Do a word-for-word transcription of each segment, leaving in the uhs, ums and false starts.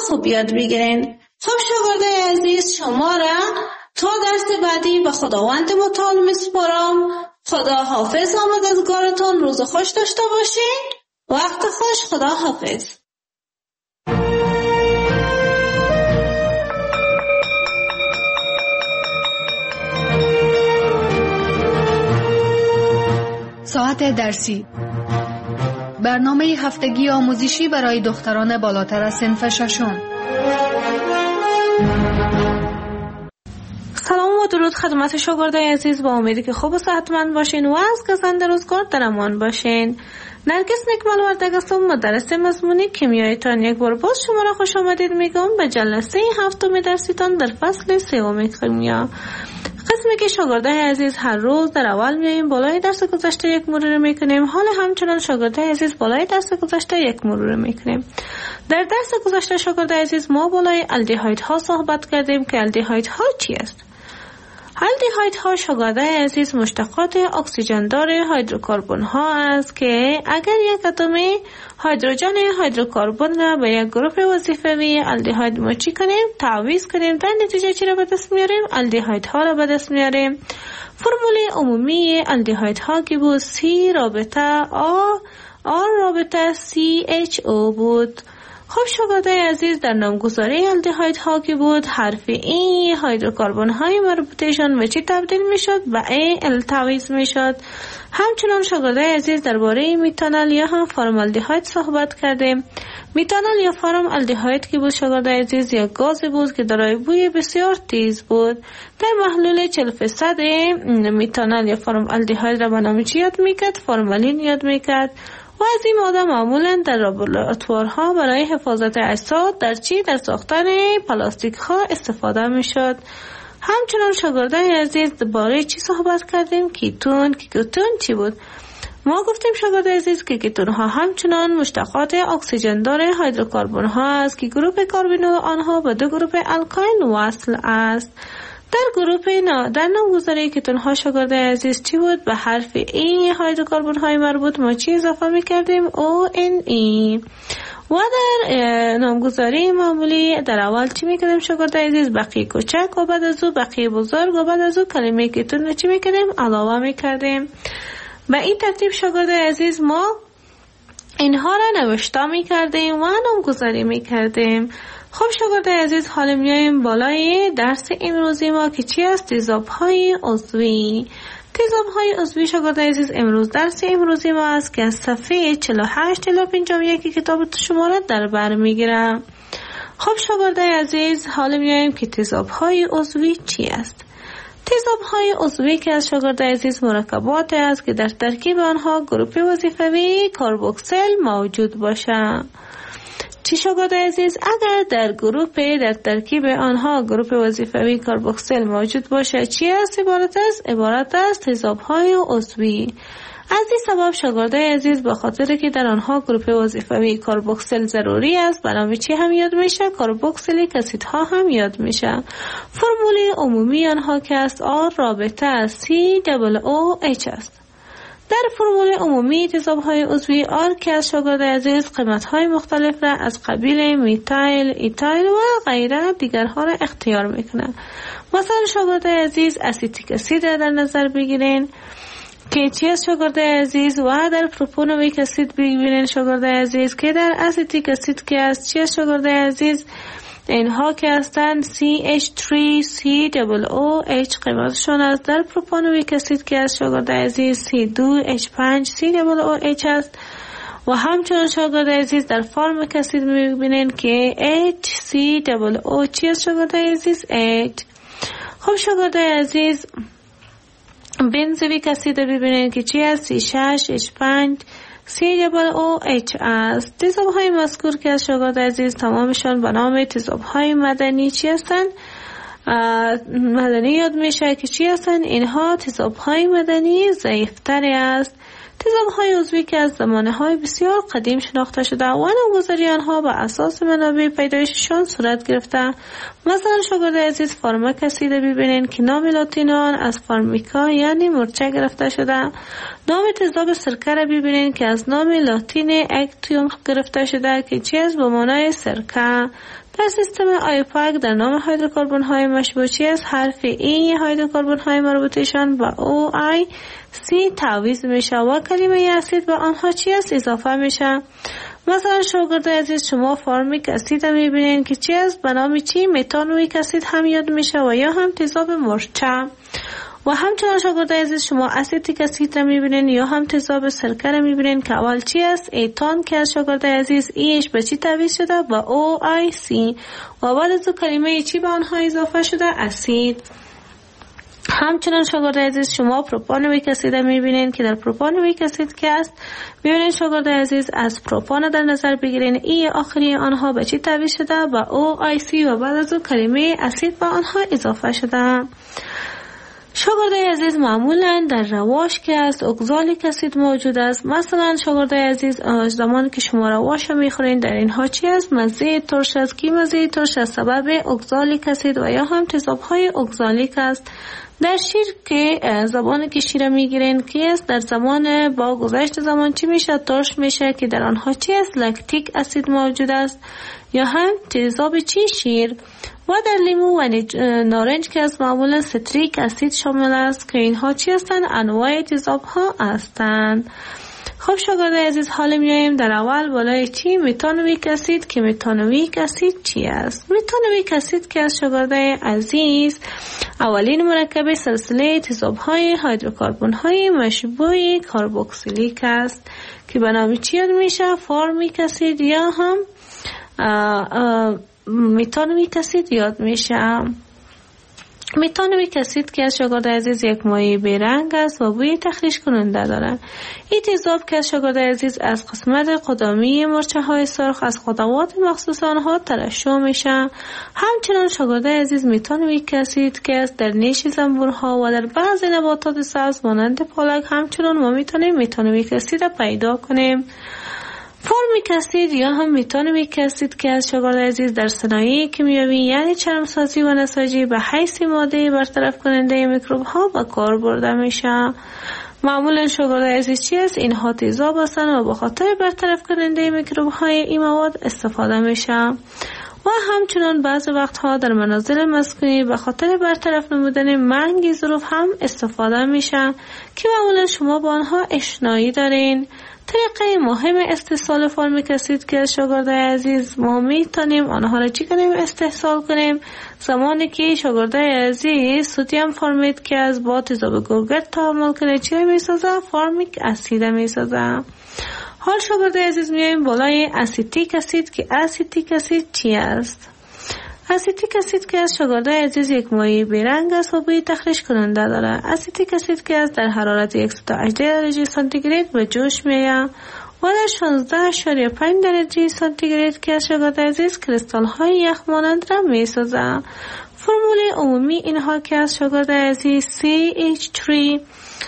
خوب یاد بگیرین. خب شاگردای عزیز، شما را تا درس بعدی به خداوند متعال میسپارم. خدا حافظ. آمدزگارتون روز خوش داشته باشین. وقت خوش. خدا حافظ. ساعت درسی، برنامه هفتگی آموزشی برای دختران بالاتر از صنف ششم. سلام و درود خدمت شاگردای عزیز، با امیدی که خوب و صحتمند باشین و از گزنده روزگار در امان باشین. نرگس نکمل وردگ هستم، مدرس مضمون کیمیایتان. یک بار باز شما را خوش آمدید میگم به جلسه هفتم درسیتان در فصل سوم کیمیا. قسمی که شاگردای عزیز هر روز در اول میاییم بالای درس گذشته یک مرور میکنیم. حال همچنان شاگردای عزیز بالای درس گذشته یک مرور میکنیم. در درس گذشته شاگردای عزیز ما بالای الدهایدها صحبت کردیم که الدهایدها چی است؟ الدهایدها شاگردای عزیز مشتقات اکسیژن دار هیدروکربن ها است که اگر یک اتم هیدروژن هیدروکربن را به یک گروه وظیفوی الدهاید ما چی کنیم؟ تعویض کنیم. در نتیجه چی را به دست میاریم؟ الدهایدها را به دست میاریم. فرمول عمومی الدهایدها که بود سی رابطه آ آر رابطه سی اچ او بود. خب شاگردای عزیز، در نامگذاری الدهایدها که بود حرف ای هیدروکربن های مربوطهشان به چی تبدیل می شد؟ به ای ال تعویض می شد. همچنان شاگردای عزیز درباره میتانول یا هم فرمالدهاید صحبت کردیم. میتانول یا فرمالدهاید که بود شاگردای عزیز یک گاز بود که دارای بوی بسیار تیز بود. در محلول چهل درصد میتانول یا فرمالدهاید را به نام چی یاد میکرد؟ فرمالین یاد میکرد. و از این ماده معمولا در لابراتوارها برای حفاظت اجساد در چی در ساختن پلاستیک ها استفاده می شد. همچنان شاگردای عزیز درباره چی صحبت کردیم؟ کیتون. کیتون چی بود؟ ما گفتیم شاگردای عزیز که کیتون ها همچنان مشتقات اکسیژن دار هیدروکربن ها است که گروه کربنول آنها به دو گروه الکاین وصل است. در گروه نا در نامگذاری کیتون ها شاگردای عزیز چی بود؟ به حرف ای هیدروکربن های مربوط ما چی اضافه میکردیم؟ او ان ای. و در نامگذاری معمولی در اول چی میکردیم شاگردای عزیز؟ بقیه کوچک و بعد از او بقیه بزرگ و بعد از او کلمه کیتون رو چی میکردیم؟ علاوه میکردیم. به این ترتیب شاگردای عزیز ما اینها را نوشته میکردیم و نامگذاری میکردیم. خب شاگردای عزیز، حالا میایم بالای درس امروزی ما که چی است؟ تیزاب‌های عضوی. تیزاب‌های عضوی شاگردای عزیز امروز درس امروزی ما است که از صفحه چهل و هشت الی پنجاه و یک کتاب شما را در بر میگیرم. خب شاگردای عزیز، حالا میایم که تیزاب‌های عضوی چی است؟ تیزاب‌های عضوی که از شاگردای عزیز مرکبات است که در ترکیب آنها گروه وظیفوی کاربوکسیل موجود باشد. چی شاگردای عزیز؟ اگر در گروه در ترکیب آنها گروه وظیفوی کاربوکسیل موجود باشه چی است؟ عبارت است عبارت است تیزاب‌های عضوی. از این سبب شاگردای عزیز به خاطر که در آنها گروه وظیفوی کاربوکسیل ضروری است برنامه چی هم یاد میشه؟ کاربوکسیلیک اسیدها هم یاد میشه. فرمول عمومی آنها که است آر رابطه سی دبل او اچ است. در فرمول عمومی تیزاب‌های عضوی آر که از شاگردای عزیز قیمت‌های مختلف را از قبیل میتایل، ایتایل و غیره دیگرها را اختیار میکنه. مثلا شاگردای عزیز اسیتیک اسید را در نظر بگیرین که چی از شاگردای عزیز و در پروپانویک اسید بگیرین شاگردای عزیز که در اسیتیک اسید که از چی از شاگردای عزیز اینها که هستند سی اچ سه سی دبل او اچ قیمتشون است. در پروپانویک اسید که از شاگردای عزیز سی دو اچ پنج سی دبل او اچ است. و همچنان شاگردای عزیز در فرمیک اسید میبینین که اچ سی دبل او چی است شاگردای عزیز؟ اچ. خب شاگردای عزیز بنزویک اسید ببینین که چی است؟ سی شش اچ پنج سی دبل او اچ است. تیزاب‌های مذکور که از شاگردای عزیز تمامشان به نام تیزاب‌های مدنی چی هستند؟ مدنی یاد میشه که چی هستند؟ اینها تیزاب‌های مدنی ضعیف‌تری است. تیزاب‌های عضوی که از زمانه‌های بسیار قدیم شناخته شده و نامگذاری آنها به اساس منابع پیدایششان صورت گرفته. مثلا شاگردای عزیز فارمیک اسید ببینین که نام لاتین آن از فارمیکا یعنی مرچه گرفته شده. نام تیزاب سرکه را ببینین که از نام لاتین اکتیوم گرفته شده که چی است؟ به معنای سرکه. در سیستم آیپاک در نام هیدروکربن های مشبوع چیست؟ حرف ای هیدروکربن های مربوطشان با او آی سی تعویض میشه و کلمه اسید به آنها چیست؟ اضافه میشه. مثلا شاگرد عزیز شما فارمیک اسید هم میبینین که چی است؟ به نام چی؟ متانویک اسید هم یاد میشه و یا هم تیزاب مرچه. و همچنان شاگرد عزیز شما اسیتیک اسید را میبینین یا هم تیزاب سرکه را میبینین که اول چی است؟ ایتان که از شاگرد عزیز ایش به چی تعویض شده؟ با او آی سی و بعد از کلمه چی به آنها اضافه شده؟ اسید. همچنان شاگرد عزیز شما پروپانویک اسید میبینین که در پروپانویک اسید که است میبینین شاگرد عزیز از پروپان در نظر بگیرین ای آخری آنها به چی تعویض شده؟ با او آی سی و بعد از کلمه اسید به آنها اضافه شده. شاگرد عزیز معمولا در رواش که است اگزالیک اسید موجود است. مثلا شاگرد عزیز زمان که شما رواش میخورین در اینها چی است؟ مزه ترش است که مزه ترش از سبب اگزالیک اسید و یا هم تیزاب های اگزالیک است. در شیر که زبان که شیر میگیرین که است در زمان با گذشت زمان چی میشه؟ ترش میشه که در آنها چی است؟ لکتیک اسید موجود است یا هم تیزاب چی؟ شیر. و در لیمو و نارنج که از معمولا ستریک اسید شامل است که اینها چی هستند؟ انواع تیزاب ها هستند. خب شاگرد عزیز حالا میایم در اول بالای چی؟ متانویک اسید که متانویک اسید چی است؟ متانویک اسید که از شاگرد عزیز اولین مرکب سلسله تیزاب های هیدروکربن های مشبوع کربوکسیلیک است که به نام چی یاد میشه؟ فارمیک اسید یا هم متانویک اسید یاد میشه. متانویک اسید که از شاگرد عزیز یک مایع بیرنگ است و بوی تخریش کننده دارد. این تیزاب که از شاگرد عزیز از قسمت قدامی مرچه های سرخ از خطوات مخصوص آنها ترشح میشه. همچنان شاگرد عزیز متانویک اسید که است در نیش زنبورها و در بعض نباتات سبز مانند پالک همچنان ما میتونیم متانویک اسید را پیدا کنیم. فارمیک اسید یا هم متانویک اسید که از شاگرد عزیز در صنایع کیمیایی یعنی چرمسازی و نساجی به حیث ماده برطرف کننده میکروب ها به کار برده میشه. معمولا شاگرد عزیز چی است؟ اینها تیزاب هستند و به خاطر برطرف کننده میکروب های این مواد استفاده میشه. و همچنان بعض وقتها در منازل مسکونی به خاطر برطرف نمودن منگ ظروف هم استفاده میشه که معمولا شما با آنها آشنایی دارین. طریقه مهم استحصال فارمیک اسید که از شاگرد عزیز ما میتونیم آنها را چی کنیم؟ استحصال کنیم. زمانی که شاگرد عزیز سدیم فارمیت که از با تیزاب گوگرد تعامل کنه چی میسازه؟ فارمیک اسید میسازه. حال شاگرد عزیز میایم بالای اسیتیک اسید که اسیتیک اسید چی است؟ اسیتیک اسید که از شاگرد عزیز یک مایع بیرنگ است و بوی تخریش کننده دارد. اسیتیک اسید که از در حرارت صد و هجده درجه سانتیگراد به جوش میآید و در شانزده اشاریه پنج درجه سانتیگراد که از شاگرد عزیز کریستال های یخ مانند را میسازد. فرمول عمومی اینها که از شاگرد عزیز سی اچ سه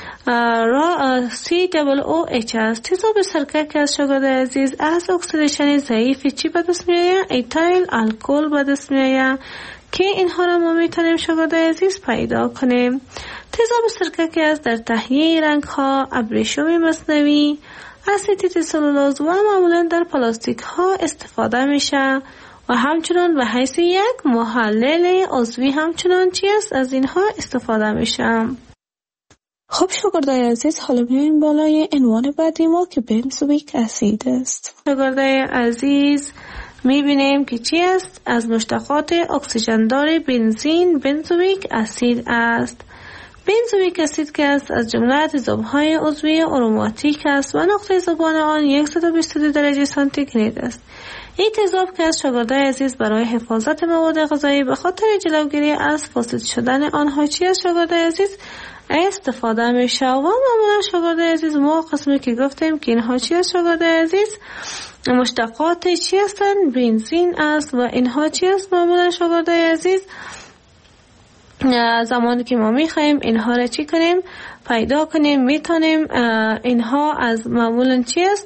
را سی دبل او اچ است. تیزاب سرکه که از شاگرد عزیز از اکسیدیشن ضعیف چی به دست میآید؟ ایتایل الکل به دست میآید که اینها را ما میتونیم شاگرد عزیز پیدا کنیم. تیزاب سرکه که از در تهیه رنگ ها، ابریشم مصنوعی، اسیتیت سلولوز و معمولا در پلاستیک ها استفاده میشه و همچنان به حیث یک محلل عضوی همچنان چی است؟ از اینها استفاده میشه. خب شاگردای عزیز حالا بیایم بالای عنوان بعدی ما که بنزویک اسید است. شاگردای عزیز میبینیم که چی است؟ از مشتقات اکسیژندار بنزین بنزویک اسید است. بنزویک اسید که است از جمله تیزاب‌های عضوی آروماتیک است و نقطه ذوبان آن صد و بیست و دو درجه سانتیگراد است. این تیزاب که از شاگردای عزیز برای حفاظت مواد غذایی به خاطر جلوگیری از فاسد شدن آنها چی از شاگردای عزیز استفاده میشه و معمولا شاگرد عزیز ما قسمی که گفتیم که اینها چی است شاگرد عزیز؟ مشتقات چی هستن؟ بنزین است و اینها چی است معمولا شاگرد عزیز؟ زمانی که ما میخوایم اینها را چی کنیم؟ پیدا کنیم میتونیم اینها از معمولا چی است؟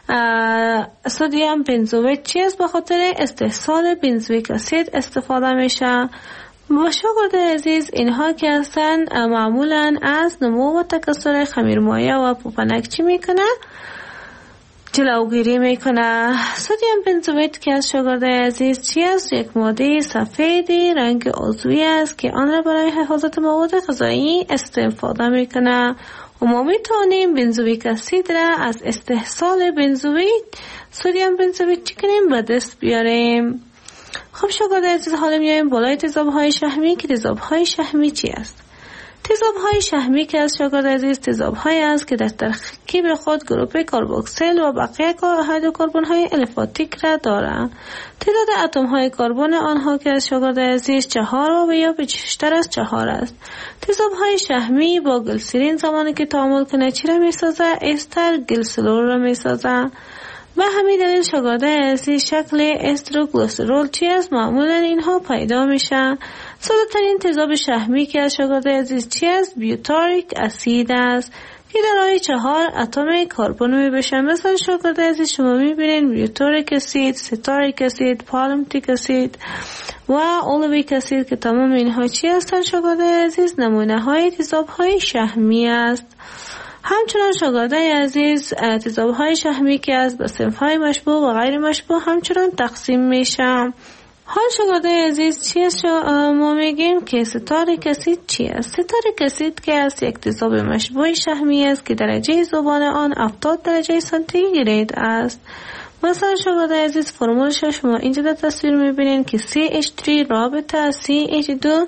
سدیم بنزویت چی است؟ به خاطر استحصال بنزویک اسید استفاده میشه. و شاگرد عزیز اینها که هستن معمولا از نمو و تکثر خمیرمایه و پوپنک چی میکنه؟ جلوگیری میکنه. سدیم بنزوئیت که از شاگرد عزیز چی است؟ یک ماده سفیدی رنگ عضوی است که آن را برای حفاظت مواد غذایی استفاده میکنه و ما میتونیم بنزوئیک اسید را از استحصال بنزوئیت سدیم بنزوئیت چی کنیم به دست بیاریم. خب شاگرد عزیز حالا میایم بالای تیزاب‌های شحمی که تیزاب‌های شحمی چی است؟ تیزاب‌های شحمی که از شاگرد عزیز تیزاب‌هایی است که در ترکیب خود گروپ کربوکسیل و بقیه هیدروکربن‌های الفاتیک را دارند. تعداد اتم‌های کربن آنها که از شاگرد عزیز چهار و یا بیشتر از چهار است. تیزاب‌های شحمی با گلیسرین زمانی که تعامل کنه چی را می‌سازه؟ استر گلیسرول را می‌سازه. به همین دلیل شاگرد عزیز شکل استروگلیسرول چی است؟ معمولا اینها پیدا میشه. ساده ترین تیزاب شحمی که از شاگرد عزیز چی است؟ بیوتاریک اسید است که دارای چهار اتم کربن می بشه. مثلا شاگرد عزیز شما میبینین بیوتاریک اسید، ستاریک اسید، پالمتیک اسید و اولویک اسید که تمام اینها چی هستن شاگرد عزیز؟ نمونه های تیزاب های شحمی است. همچنان شاگرد عزیز تیزاب های شحمی که از به صنف های مشبوه و غیر مشبوه همچنان تقسیم میشه. حال شاگرد عزیز چی است؟ ما میگیم که ستاریک اسید چی است؟ ستاریک اسید که از یک تیزاب مشبوه شحمی است که درجه ذوبان آن هفتاد درجه سانتیگراد است. مثلا شاگرد عزیز فرمولش شما اینجا در تصویر میبینین که سی اچ سه رابطه سی اچ دو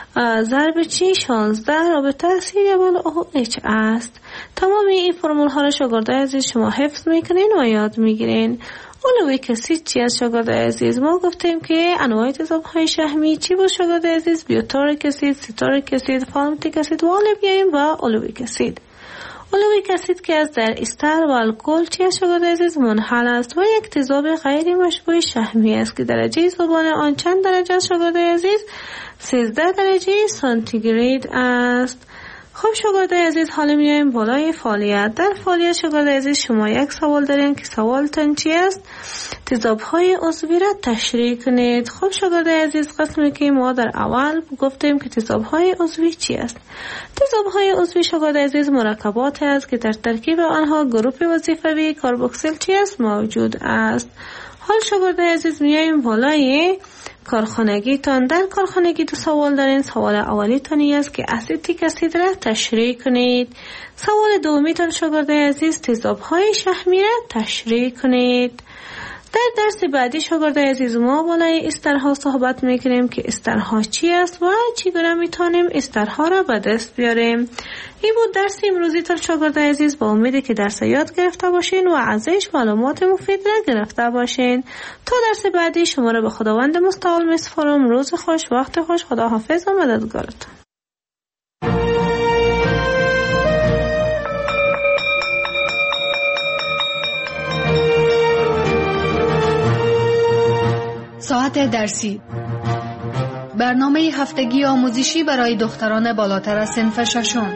ضرب چی شانزده رابطه سی ریبل او اچ است. تمام این فرمول ها را شاگرد عزیز شما حفظ میکنین و یاد میگیرین. اولویک اسید چی از شاگرد عزیز؟ ما گفتیم که انواع تیزاب های شحمی چی بود شاگرد عزیز؟ بیوتاریک اسید، ستاریک اسید، پالمتیک اسید و حالا بیاییم و اولویک اسید. اولویک اسید که از در استر و الکل چی از شاگرد عزیز؟ منحل است و یک تیزاب غیر مشبوع شحمی است که درجه ذوبان آن چند درجه است شاگرد عزیز؟ سیزده درجه سانتیگراد است. خب شاگرد عزیز حالا میایم بالای فعالیت. در فعالیت شاگرد عزیز شما یک سوال دارین که سوالتان چی است؟ تیزاب‌های عضوی را تشریح کنید. خب شاگرد عزیز قسمی که ما در اول گفتیم که تیزاب‌های عضوی چی است؟ تیزاب‌های عضوی شاگرد عزیز مرکبات است که در ترکیب آنها گروپ وظیفوی کربوکسیل چی است؟ موجود است. حال شاگرد عزیز میایم بالای کارخانگی تان. در کارخانگی دو سوال دارین. سوال اولی تانی است که اسیتیک اسید را تشریح کنید. سوال دومی تان شاگرد عزیز تیزاب های شحمی را تشریح کنید. در درس بعدی شاگرد عزیز ما بالای استرها صحبت میکنیم که استرها چی است و چگونه میتونیم استرها را به دست بیاریم. این بود درس امروزی تان شاگرد عزیز. با امیدی که درس یاد گرفته باشین و ازش معلومات مفید را گرفته باشین. تا درس بعدی شما را به خداوند مستعال میسپارم. روز خوش، وقت خوش. خدا حافظ و مددگارتون. ساعت درسی، برنامه هفتگی آموزشی برای دختران بالاتر از صنف ششم.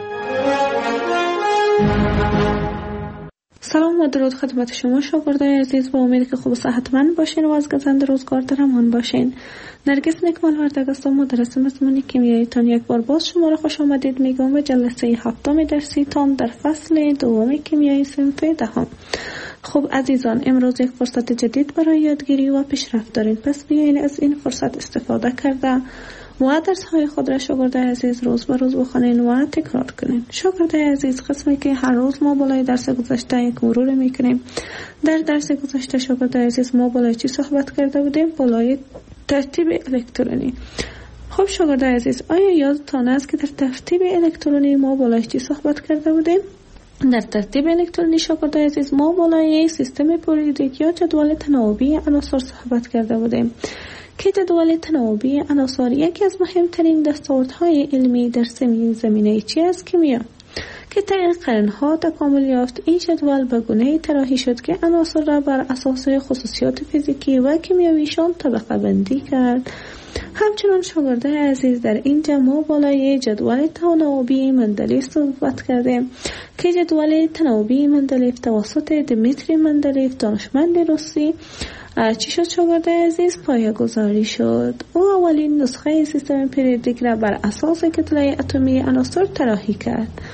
سلام و درود خدمت شما شاگردای عزیز. با امید که خوب و صحتمند باشین و از گزند روزگار در امان باشین. نرگس نکمال وردگ هستم، مدرس مضمون کیمیایی تان. یک بار باز شما را خوش آمدید میگم به جلسه هفتم درسی تان در فصل دوم کیمیایی صنف دهم. خب عزیزان، امروز یک فرصت جدید برای یادگیری و پیشرفت دارین، پس بیاین از این فرصت استفاده کرده و درس های خود را شاگرد عزیز روز به روز بخونین و تکرار کنین. شاگرد عزیز قسمی که هر روز ما بالای درس گذشته یک مرور میکنیم. در درس گذشته شاگرد عزیز ما بالای چی صحبت کرده بودیم؟ بالای ترتیب الکترونی. خب شاگرد عزیز، آیا یادتان است که در ترتیب الکترونی ما بالای چی صحبت کرده بودیم؟ در ترتیب الکترونی شاگرد عزیز ما بالای سیستم پریودیک یا جدول تناوبی عناصر صحبت کرده بودیم که جدول تناوبی عناصر یکی از مهمترین دستاوردهای علمی در زمینه چی است؟ کیمیا، که طی قرنها تکامل یافت. این جدول به گونه‌ای طراحی شد که عناصر را بر اساس خصوصیات فیزیکی و کیمیاییشان طبقه بندی کرد. همچنان شاگرد عزیز در اینجا ما بالای جدول تناوبی مندلیف صحبت کردیم که جدول تناوبی مندلیف توسط دمیتری مندلیف دانشمند روسی چی شد شاگرد عزیز؟ پایه‌گذاری شد. او اولین نسخه سیستم پریودیک را بر اساس کتله اتمی عناصر طراحی کرد.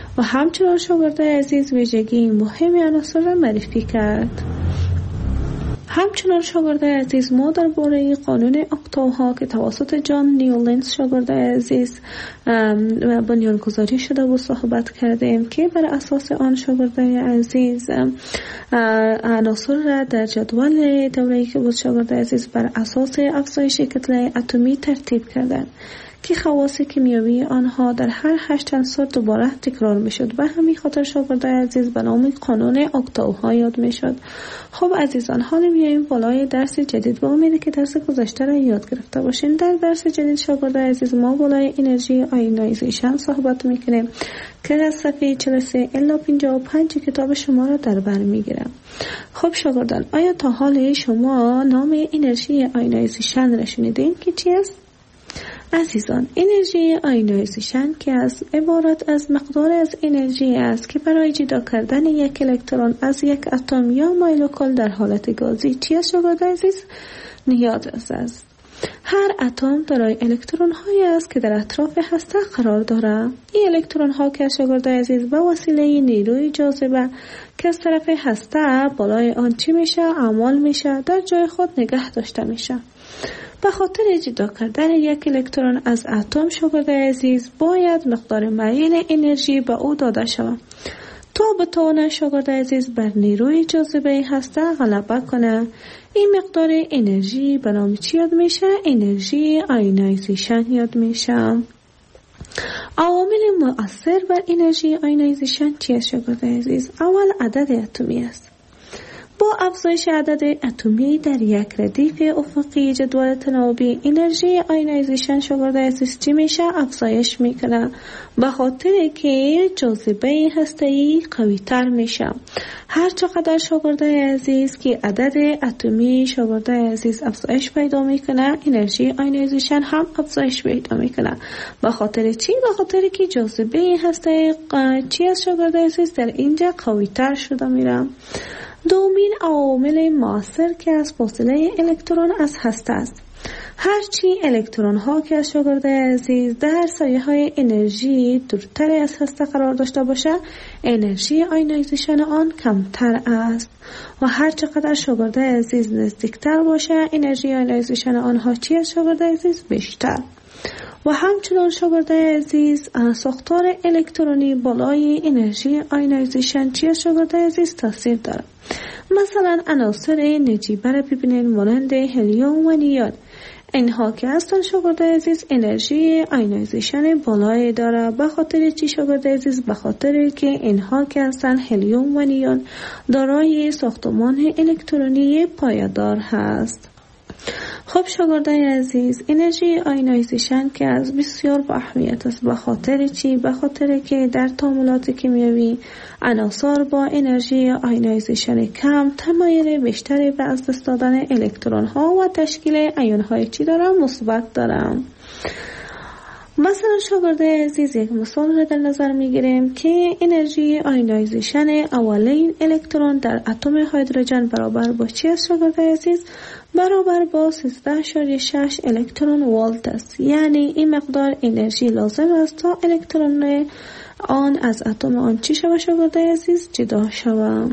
و همچنان شاگرد عزیز ویژگی مهم عناصر را معرفی کرد. همچنان شاگرد عزیز ما درباره قانون اکتاوها که توسط جان نیولنز شاگرد عزیز بنیانگذاری شده و صحبت کردیم که بر اساس آن شاگرد عزیز عناصر را در جدول دوره‌ای که بود شاگرد عزیز بر اساس افزایش کتله اتمی ترتیب کردند که خواص کیمیایی آنها در هر هشت عنصر دوباره تکرار میشد و همین خاطر شاگرد عزیز به نام قانون اکتاوها یاد میشد. خب عزیزان، حالا میایم بالای درس جدید. با امیده که درس گذشته را یاد گرفته باشین. در درس جدید شاگرد عزیز ما بالای انرژی آیونایزیشن صحبت میکنیم که از صفحه چهل و سه الی پنجاه و پنج کتاب شما را در بر میگیرم. خب شاگردان، آیا تا حال شما نام انرژی آیونایزیشن را شنیدین که چی است؟ عزیزان، انرژی آیونایزیشن که از عبارت از مقدار از انرژی است که برای جدا کردن یک الکترون از یک اتم یا مولکول در حالت گازی چی است شاگرد عزیز؟ نیاز است. هر اتم دارای الکترون هایی است که در اطراف هسته قرار دارد. این الکترون ها که شاگرد عزیز به وسیله نیروی جاذبه که از طرف هسته بالای آن چی میشه؟ اعمال میشه، در جای خود نگه داشته میشه. به خاطر جدا کردن یک الکترون از اتم شاگرد عزیز باید مقدار معین انرژی به او داده شود تا بتواند شاگرد عزیز بر نیروی جاذبه هسته غلبه کنه. این مقدار انرژی به نام چی یاد میشه؟ انرژی آیونایزیشن یاد میشه. عوامل مؤثر بر انرژی آیونایزیشن چی است شاگرد عزیز؟ اول عدد اتمی است. با افزایش عدد اتمی در یک ردیف افقی جدول تناوبی انرژی آیونایزیشن شاگرد عزیز چی میشه؟ افزایش میکنه، به خاطر که جاذبه هسته‌ای قوی تر میشه. هر چقدر شاگرد عزیز که عدد اتمی شاگرد عزیز افزایش پیدا میکنه، انرژی آیونایزیشن هم افزایش پیدا میکنه. به خاطر چی؟ به خاطر که جاذبه هسته چی از شاگرد عزیز در اینجا قوی تر شده میره. دومین عوامل مؤثر که از فاصله الکترون از هسته است. هرچی الکترون ها که از شاگرد عزیز در سایه های انرژی دورتر از هسته قرار داشته باشه، انرژی آیونایزیشن آن کمتر است و هر چقدر شاگرد عزیز نزدیکتر باشه، انرژی آیونایزیشن آنها چی از شاگرد عزیز؟ بیشتر. و همچنان شاگرد عزیز ساختار الکترونی بالای انرژی آیونایزیشن چی از شاگرد عزیز تاثیر داره. مثلا عناصر نجیبه را ببینید مانند هلیوم و نیون. اینها که هستن شاگرد عزیز انرژی آیونایزیشن بالایی داره. به خاطر چی شاگرد عزیز؟ به خاطر که اینها که هستن هلیوم و نیون دارای ساختمان الکترونی پایدار هست. خب شاگردان عزیز، انرژی آیونایزیشن که از بسیار با اهمیت است. به خاطر چی؟ به خاطر که در تعاملات کیمیایی عناصر با انرژی آیونایزیشن کم تمایل بیشتری به از دست دادن الکترون ها و تشکیل ایون های چی دارن؟ مثبت دارن. مثلا شاگرد عزیز یک مثال را در نظر میگیریم که انرژی آیونایزیشن اولین الکترون در اتم هیدروژن برابر با چی است شاگرد عزیز؟ برابر با سیزده اشاریه شش الکترون ولت است. یعنی این مقدار انرژی لازم است تا الکترون آن از اتم آن چی شود شاگرد عزیز؟ جدا شود.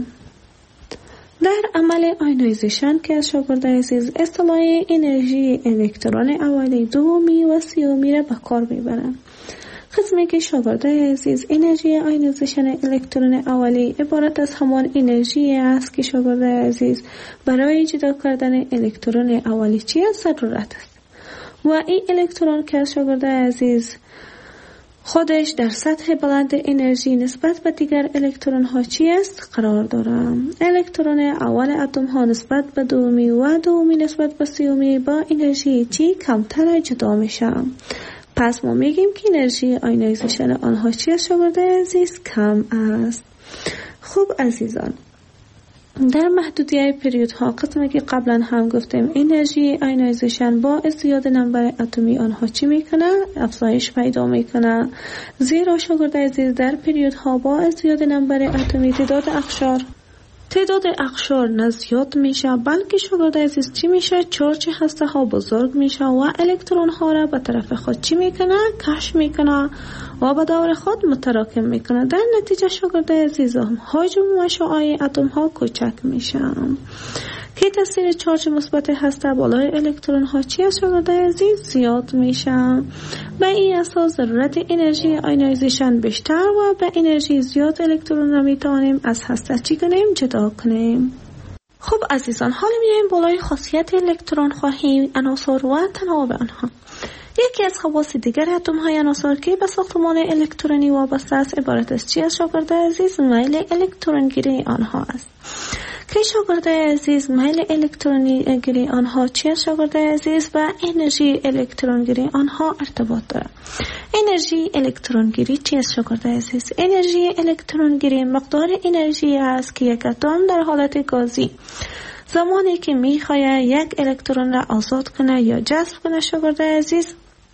در عمل آیونایزیشن که از شاگرد عزیز اصطلاح انرژی الکترون اولی، دومی و سومی را به کار میبرند. قسمی که شاگرد عزیز انرژی آیونایزیشن الکترون اولی عبارت از همان انرژی است که شاگرد عزیز برای جدا کردن الکترون اولی چی است؟ ضرورت است. و این الکترون که از شاگرد عزیز خودش در سطح بلند انرژی نسبت به دیگر الکترون ها چی است؟ قرار دارم. الکترون اول اتم ها نسبت به دومی و دومی نسبت به سومی با انرژی چی؟ کمتر جدا میشه. پس ما میگیم که انرژی آیونایزیشن آنها چی است شاگرد عزیز؟ کم است. خوب عزیزان، در محدودیت پریود ها قسمی که قبلا هم گفتیم انرژی آیونایزیشن با زیاد نمبر اتمی آنها چی میکنه؟ افزایش پیدا میکنه. زیرا شاگرد عزیز در پریود ها با زیاد نمبر اتمی تعداد اقشار تعداد اقشار نه زیاد میشه، بلکه شاگرد عزیز چی میشه؟ چارج هسته ها بزرگ میشه و الکترون ها را به طرف خود چی میکنه؟ کش میکنه و به دور خود متراکم میکنه. در نتیجه شاگرد عزیز حجم و شعاع اتم ها کوچک میشه. که تاثیر چارج مثبت هسته بالای الکترون ها چی است شاگرد عزیز؟ زیاد میشه. به این اساس ضرورت انرژی آیونایزیشن بیشتر و به انرژی زیاد الکترون را میتوانیم از هسته چی کنیم؟ جدا کنیم. خب عزیزان، حالا میایم بالای خاصیت الکترون خواهی، عناصر و تناوب آنها. یکی از خواص دیگر اتم های عناصر که به ساختمان الکترونی وابسته است عبارت از چی است شاگرد عزیز؟ میل الکترون گیری آنها است. که شاگرد عزیز میل الکترونی گیری آنها چی است شاگرد عزیز؟ و انرژی الکترون گیری آنها ارتباط داره. انرژی الکترون گیری چی است شاگرد عزیز؟ انرژی الکترون گیری مقدار انرژی است که یک اتم در حالت گازی زمانی که میخواد یک الکترون را آزاد کنه یا جذب کنه شاگرد عزیز،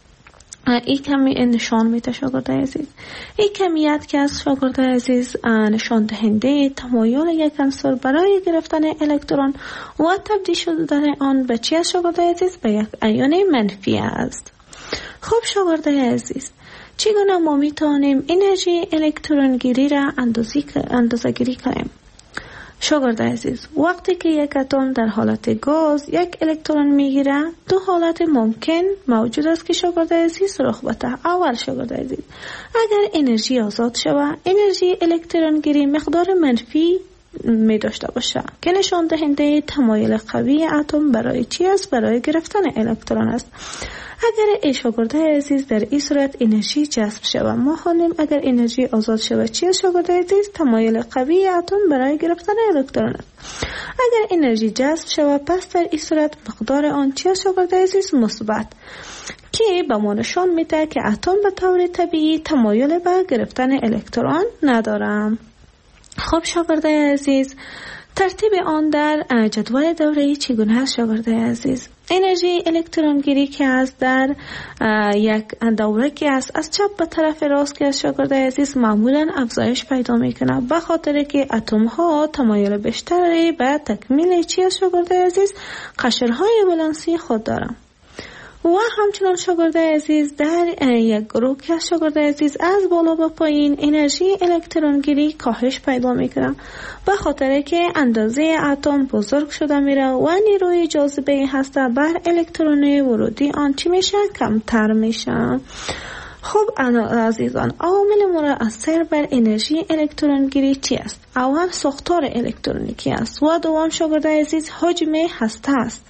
این کمی نشان میده شاگرد عزیز. این کمیت که از شاگرد عزیز نشان دهنده تمایل یک عنصر برای گرفتن الکترون و تبدیل شدن آن به چی است شاگرد عزیز؟ به یک ایون منفی است. خب شاگرد عزیز، چگونه ما میتونیم انرژی الکترون گیری را اندازه گیری کنیم؟ شاگرد عزیز، وقتی که یک اتم در حالت گاز یک الکترون میگیره، دو حالت ممکن موجود است که شاگرد عزیز رخ بده. اول شاگرد عزیز، اگر انرژی آزاد شود، انرژی الکترون گیری مقدار منفی می داشته باشه که نشان دهنده تمایل قوی اتم برای چی است؟ برای گرفتن الکترون است. اگر ای شاگرد عزیز در این صورت انرژی جذب شود، ما خواهیم اگر انرژی آزاد شود چی است شاگرد عزیز؟ تمایل قوی اتم برای گرفتن الکترون است. اگر انرژی جذب شود، پس در این صورت مقدار آن چی است شاگرد عزیز؟ مثبت، که به ما نشان میده که اتم به طور طبیعی تمایل به گرفتن الکترون ندارد. خب شاگرد عزیز، ترتیب آن در جدول دوره‌ای چگونه است شاگرد عزیز؟ انرژی الکترون گیری که از در یک دوره که است از چپ به طرف راست که از شاگرد عزیز معمولا افزایش پیدا میکنه، به خاطر که اتم ها تمایل بیشتری به تکمیل چی است شاگرد عزیز؟ قشرهای ولانسی خود دارند. و همچنان شاگرد عزیز در یک گروه که شاگرد عزیز از بالا به پایین انرژی الکترون گیری کاهش پیدا میکنه، به خاطر که اندازه اتم بزرگ شده میره و نیروی جاذبه هسته بر الکترون ورودی آن چی میشه؟ کمتر میشه. خب عزیزان، عوامل مؤثر بر انرژی الکترون گیری چی است؟ اول ساختار الکترونیکی است و دوم شاگرد عزیز حجم هسته است.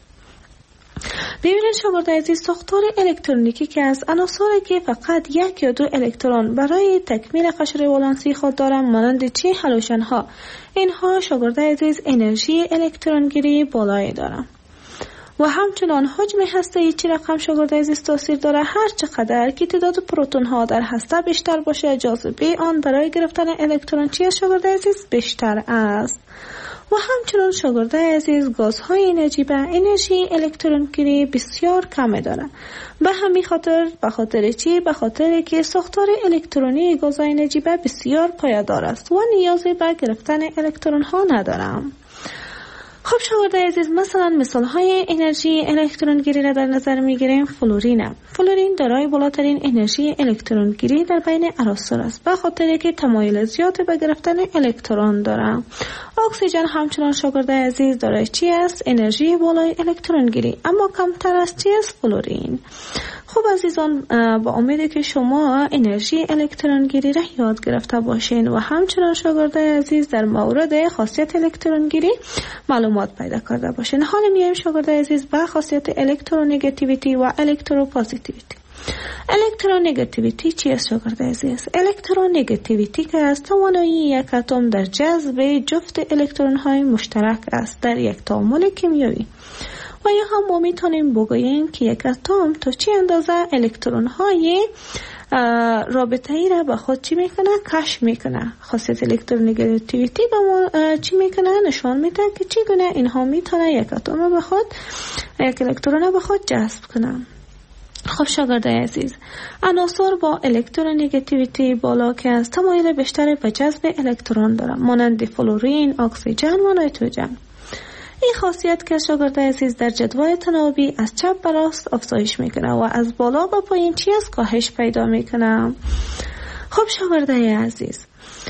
ببینید شاگرد عزیز، ساختار الکترونیکی که از عناصری که فقط یک یا دو الکترون برای تکمیل قشر ولانسی خود دارند مانند چی؟ هالوژن ها. اینها شاگرد عزیز انرژی الکترون گیری بالایی دارند. و همچنان حجم هسته چی رقم شاگرد عزیز تاثیر داره؟ هر چقدر که تعداد پروتون ها در هسته بیشتر باشه، جاذبه آن برای گرفتن الکترون چی است شاگرد عزیز؟ بیشتر است. و همچنان شاگرد عزیز گازهای نجیب انرژی الکترون گیری بسیار کم دارند. به همین خاطر به خاطر چی؟ به خاطر که ساختار الکترونی گازهای نجیبه بسیار پایدار است و نیازی به گرفتن الکترون ها ندارند. خب شاگرد عزیز، مثلا مثال های انرژی الکترون گیری را در نظر میگیریم. فلورین فلورین دارای بالاترین انرژی الکترون گیری در بین عناصر است، به خاطر که تمایل زیاد به گرفتن الکترون دارد. اکسیژن همچنان شاگرد عزیز دارای چی است؟ انرژی بالای الکترون گیری، اما کمتر از چی است؟ فلورین. خب عزیزان، با امید که شما انرژی الکترون گیری را یاد گرفته باشین و همچنان شاگرد عزیز در مورد خاصیت الکترون گیری معلومات پیدا کرده باشین. حالا میایم شاگرد عزیز به خاصیت الکترونگاتیویتی و الکتروپوزیتیویتی. الکترونگاتیویتی چی است شاگرد عزیز؟ الکترونگاتیویتی که از توانایی یک اتم در جذب جفت الکترون های مشترک است در یک تعامل کیمیایی. و یا هم ما میتونیم بگوییم که یک اتم تا چی اندازه الکترون های رابطه ای را به خود چی میکنه؟ کشف میکنه. خاصیت الکترونگاتیویتی به ما چی میکنه؟ نشان میده که چگونه اینها میتونه یک اتم به خود یک الکترون به خود جذب کنه. خب شاگردای عزیز، عناصر با الکترونگاتیویتی بالا که از تمایل بیشتر به جذب الکترون دارن، مانند فلورین، اکسیژن و نیتروژن. این خاصیت که شاگردای عزیز در جدول تناوبی از چپ به راست افزایش میکنه و از بالا به پایین چی از کاهش پیدا میکنه. خب شاگردای عزیز،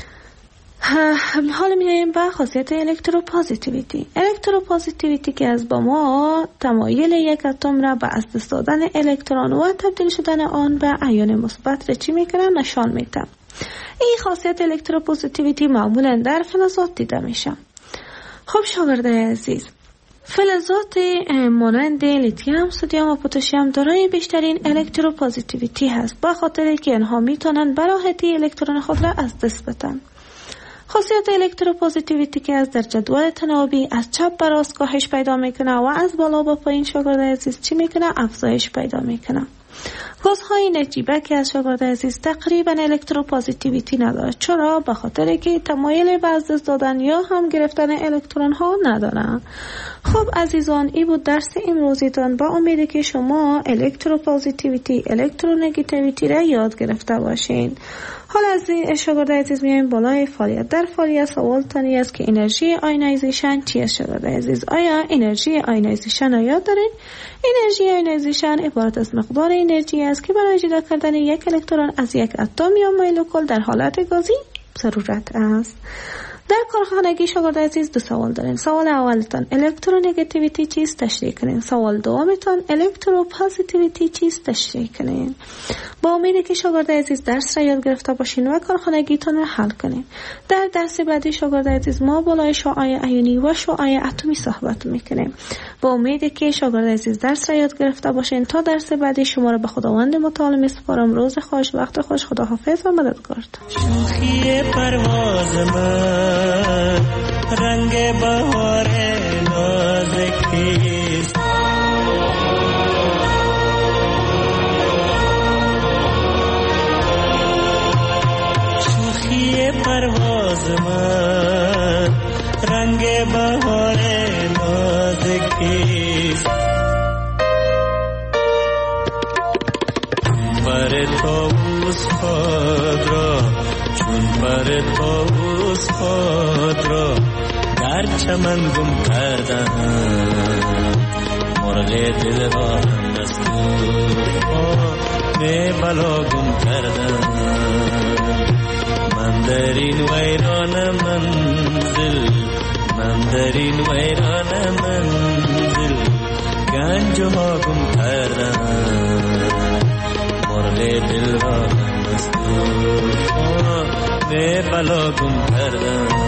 حالا میایم به خاصیت الکتروپوزیتیویتی. الکتروپوزیتیویتی که از با ما تمایل یک اتم را به از دست دادن الکترون و تبدیل شدن آن به ایون مثبت را چی میکنه؟ نشان میده. این خاصیت الکتروپوزیتیویتی معمولا در فلزات دیده میشه. خب شاگردای عزیز، فلزات مانند لیتیوم، سدیم و پتاسیم دارای بیشترین الکتروپوزیتیویتی هست، به خاطر که اینها میتونن به راحتی الکترون خود را از دست بدن. خاصیت الکتروپوزیتیویتی که از در جدول تناوبی از چپ به راست کاهش پیدا میکنه و از بالا به پایین شاگردای عزیز چی میکنه؟ افزایش پیدا میکنه. گازهای نجیبه که از شاگردای عزیز تقریبا الکتروپوزیتیویتی نداره. چرا؟ به خاطر که تمایل به از دست دادن یا هم گرفتن الکترون ها ندارن. خب عزیزان، این بود درس امروزیتان. با امیدی که شما الکتروپوزیتیویتی، الکترونگاتیویتی را یاد گرفته باشین. حالا از شاگردای عزیز میایم بالای فعالیت. در فعالیت سوال تانی است که انرژی آیونایزیشن چیه شاگردای عزیز؟ آیا انرژی آیونایزیشن را یاد دارین؟ انرژی آیونایزیشن عبارت از مقدار انرژی است که برای جدا کردن یک الکترون از یک اتم یا مولکول در حالت گازی ضرورت است. در کارخانگی شاگردای عزیز دو سوال دارین. سوال اولتان الکترونگاتیویتی چیست؟ تشریح کنین. سوال دومتان الکتروپوزیتیویتی چیست؟ تشریح کنین. با امیدی که شاگردای عزیز درس را یاد گرفته باشین و کارخانگیتان را حل کنین. در درس بعدی شاگردای عزیز ما بالای شعاع ایونی و شعاع اتمی صحبت میکنیم. با امیدی که شاگردای عزیز درس را یاد گرفته باشین. تا درس بعدی شما را به خداوند متعال میسپارم. روز خوش، وقت خوش، خداحافظ و مددگار. شوخی پرواز من رنگ بهار نازکیست، شوخی پرواز من رنگ بهار نازکیست، بر طاووس خود را چون بر طاووس خود را در چمن گم کردم، مرغ دل را هم از به بلا گم کردم. من در این ویران منزل، من در این ویران منزل گنجها گم کردم، مرغ دل را هم از به بلا گم کردم.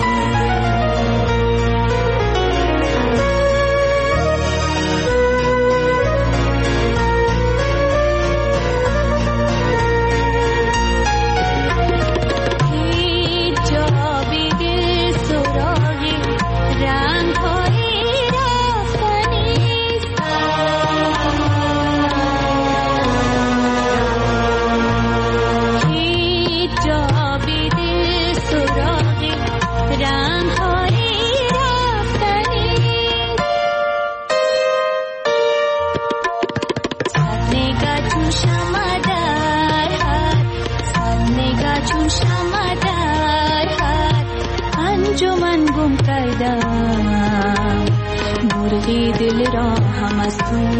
مرغی دل را هم از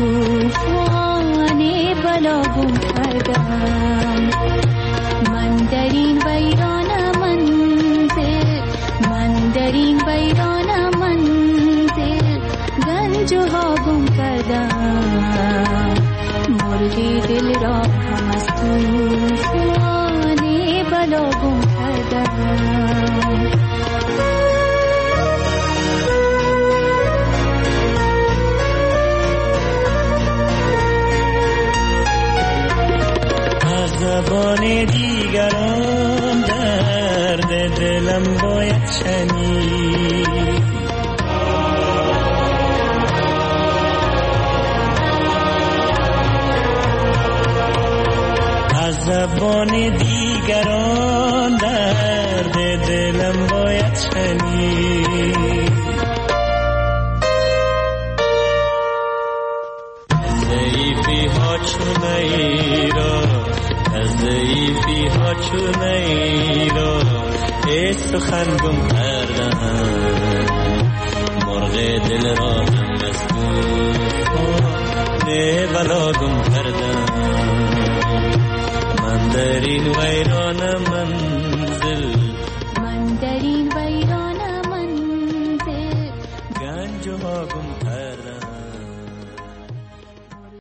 طوفان بلا گم کردم. من در این ویران منزل، من در این ویران منزل گنجها گم کردم. مرغی دل را هم از طوفان بلا گم کردم. زبان دیگران درد دلم باید شنید، از زبان دیگران درد دلم باید شنید. ضعیفی ها چونه را از ضعیفی ها چونه را ای سخن گم کردن مرغ دل را هم از توفان بلا گم کردن من در این ویران من